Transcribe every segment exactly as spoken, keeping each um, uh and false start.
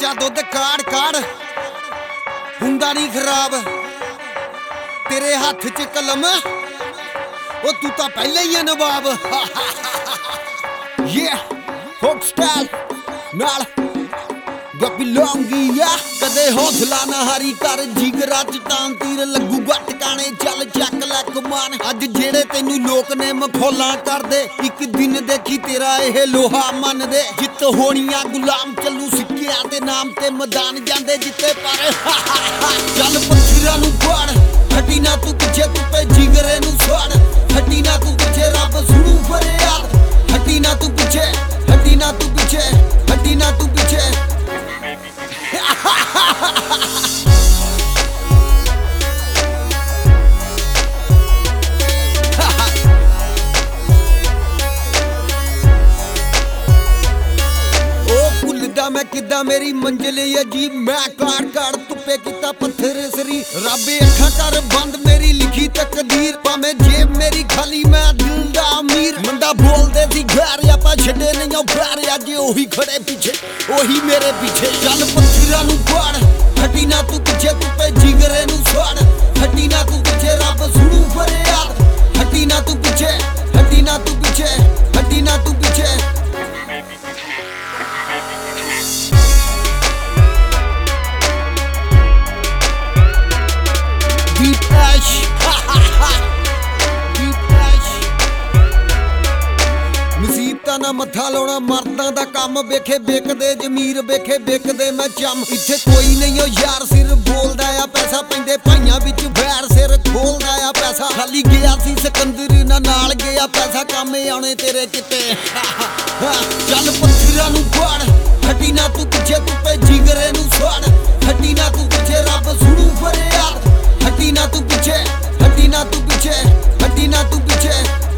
ਕੱਚਾ ਦੁੱਧ ਕਾੜ ਕਾੜ ਹੁੰਦਾ ਨਹੀਂ ਖਰਾਬ ਤੇਰੇ ਹੱਥ 'ਚ ਕਲਮ ਉਹ ਤੂੰ ਤਾਂ ਪਹਿਲਾਂ ਹੀ ਆ ਨਵਾਬ ਯੇ ਫੋਕ ਸਟਾਈਲ ਨਾਲ ਗੱਪੀ ਲੌਂਗੀਆ ਕਦੇ ਹੌਸਲਾ ਨਾ ਹਾਰੀ ਕਰ ਜਿਗਰਾ ਚ ਤਾਂ ਤੀਰ ਲੱਗੂਗਾ ਟਿਕਾਣੇ ਚੱਲ ਚੱਕ ਲੈ ਕਮਾਨ ਅੱਜ ਜਿਹੜੇ ਤੈਨੂੰ ਲੋਕ ਨੇ ਮਖੌਲਾਂ ਕਰਦੇ ਇੱਕ ਦਿਨ ਦੇਖੀ ਤੇਰਾ ਇਹ ਲੋਹਾ ਮੰਨਦੇ ਜਿੱਤ ਹੋਣੀਆਂ ਗੁਲਾਮ ਚੱਲੂ ਸਿੱਕਿਆਂ ਦੇ ਨਾਮ ਤੇ ਮੈਦਾਨ ਜਾਂਦੇ ਜਿੱਤੇ ਪਰ ਚੱਲ ਪੱਥਰਾਂ ਨੂੰ ਫੜ ਹੱਟੀ ਨਾ ਤੂੰ ਪਿੱਛੇ ਤੂੰ ਪੇ ਜਿਗਰੇ ਨੂੰ ਛੜ ਹੱਟੀ ਨਾ ਤੂੰ ਪਿੱਛੇ ਰੱਬ ਸੁਣੂ ਫਰਿਆਦ ਹੱਟੀ ਨਾ ਤੂੰ ਪਿੱਛੇ ਹੱਟੀ ਨਾ ਤੂੰ ਪਿੱਛੇ ਹੱਟੀ ਨਾ ਤੂੰ ਪਿੱਛੇ मैं किदा मेरी मंजिल अजीब मैं काड़ काड़ तुप्पे किता पत्थर सरी रब्बे अखा कर बंद मेरी लिखी तकदीर भावे जेब मेरी खाली मैं दिल दा अमीर मंदा बोलदे सी घर आपा छड्डे नहीं ओ प्यार अज ओही खड़े पीछे ओही मेरे पीछे चल पत्थरां नूं फाड़ हटी ना तू पिछे तू पे जिगरे नूं छड़ हटी ना तू पिछे रब सुणू फरियाद हटी ना तू पिछे हटी ना तू पिछे हटी ना तू पिछे मुसीबतां ना मत्था लाउणा मर्दां दा काम वेखे बेकदे जमीर वेखे बेकदे मैं चम इत्थे कोई नहीं हो यार सिर बोलदा आ पैसा पैंदे भाइयां विच बैर सिर खोलदा आ पैसा खाली गया सी सिकंदर ना नाल गया पैसा काम आने तेरे चिट्टे चल पत्थरां नूं फाड़ हटी ना तू पिछे तू पे जिगरे नूं छड़ हटी ना तू पिछे रब सुणू फरियाद हटी ना तू पिछे हटी ना तू पिछे हटी ना तू पिछे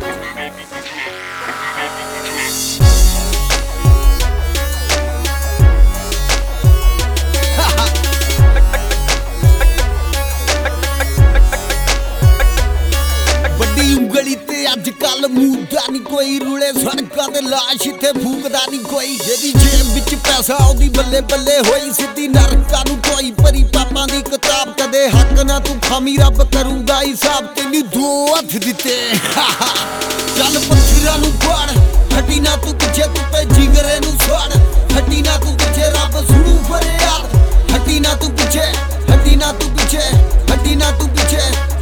अजकल मूदा नहीं कोई रुले सड़कों ते लाश इत्थे फूकदा नहीं कोई जेदी जेब विच पैसा ओदी बल्ले बल्ले होई सीधी नरकां नूं ढोई भरी पापां दी किताब कदे हक ना तू खामी रब करूंगा हिसाब तैनूं दो हथ दिते चल पत्थरां नूं फाड़ हटी ना तू पिछे तू पे जिगरे नूं छड़ हटी ना तू पिछे रब सुणू फरियाद हटी ना तू पिछे हटी ना तू पिछे हटी ना तू पिछे